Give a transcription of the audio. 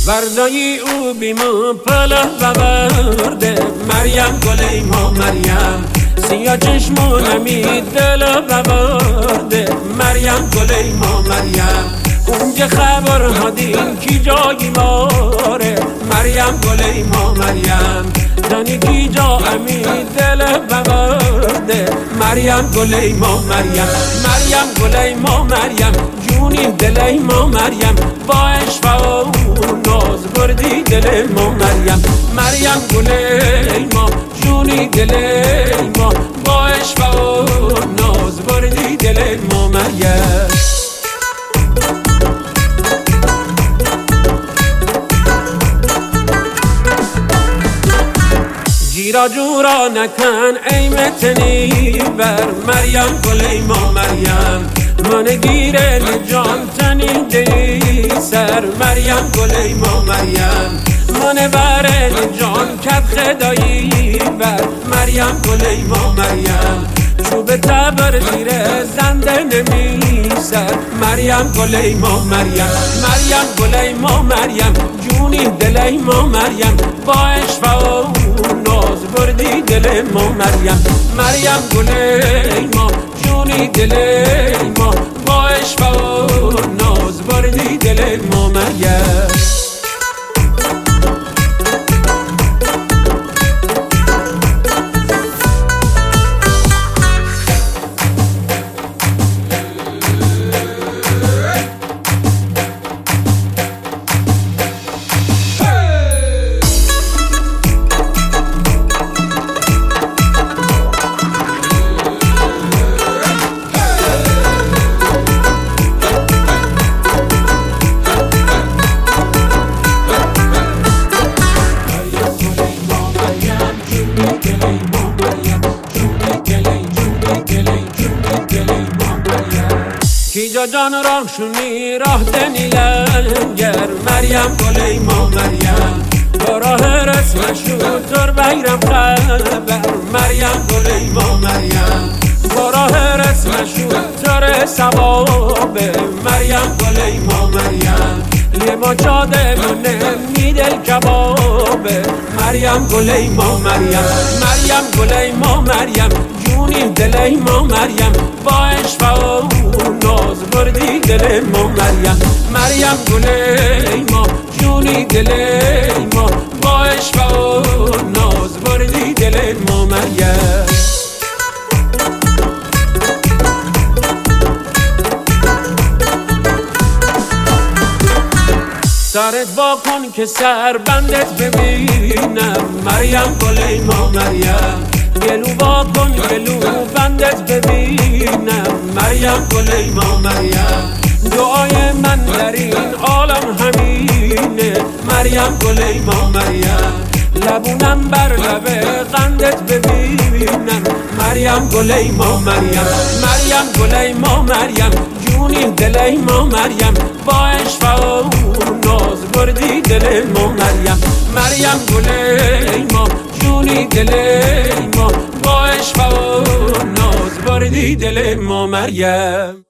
وردایی او بیمو پله بورده مریم گلی ما مریم سیاه چشمونمی دل بورده مریم گلی ما مریم اونجا خبر هادین کی جایی ماره مریم گلی ما مریم دانی کی جا امی دل بورده مریم گلی ما مریم مریم گلی ما مریم جونی دلی ما مریم با عشق و ناز بردی دل ما مریم مریم گلی ما جونی دلی ما با عشق و ناز بردی دل ما مریم جیرا جورا نکن ای متنی بر مریم گلی ما مریم من گیره جان تنی دی سر مریم گلی ما مریم من بره جان کت خدایی بر مریم گلی ما مریم چوب تبر زیر زنده نمی سر مریم گلی ما مریم مریم گلی ما مریم جونی دلی ما مریم با عشق و ناز بردی دل ما مریم مریم گلی ما جونی دلی ما با عشق و ناز بردی دل ما مریم کیجا جان راه شونی راه دنیلنگر مریم گلی ما مریم با راه رسمشو تر بیرم خبر مریم گلی ما مریم با راه رسمشو تر سوابه مریم گلی ما مریم لیما چاده مونه میدل کبابه مریم گلی ما مریم مریم گلی ما مریم جونی دلی ما مریم با عشق و ناز بردی دل ما مریم مریم گلی ما جونی دلی ما با عشق و ناز بردی دل ما مریم سرت با کن که سر بندت ببینم مریم گلی ما مریم گلو با کن گلو بندت ببینم مریم گلی ما مریم دعای من در این عالم همینه مریم گلی ما مریم لبونم بر لب قندت ببینم مریم گلی ما مریم مریم گلی ما مریم جونی دلی ما مریم با عشق و ناز بردی دل ما مریم مریم گلی ما جونی دلی ما با عشق و ناز بردی دل ما مریم